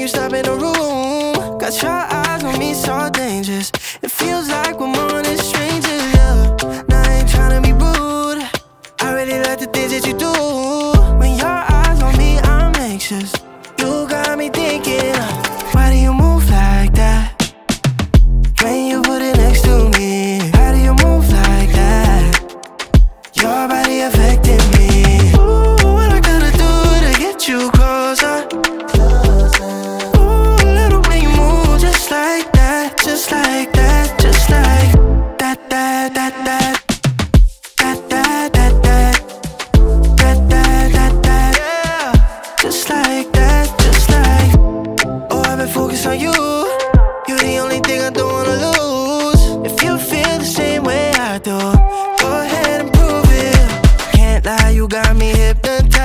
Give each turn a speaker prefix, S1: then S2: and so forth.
S1: you step in the room. Got your eyes on me, so dangerous. It feels like we're more than strangers, yeah. Now I ain't tryna be rude. I really like the things that you do. When your eyes on me, I'm anxious. You got me thinking, why do you move like that? When you put it next to me, how do you move like that? Your body affecting me. Ooh, what I gotta do to get you closer? Ooh, little way you move, just like that, just like that, just like that, that, that, that, that, that, that, that, that, that, that, that, yeah. Just like that, just like. Oh, I've been focused on you. You're the only thing I don't wanna lose. If you feel the same way I do, go ahead and prove it. Can't lie, you got me hypnotized.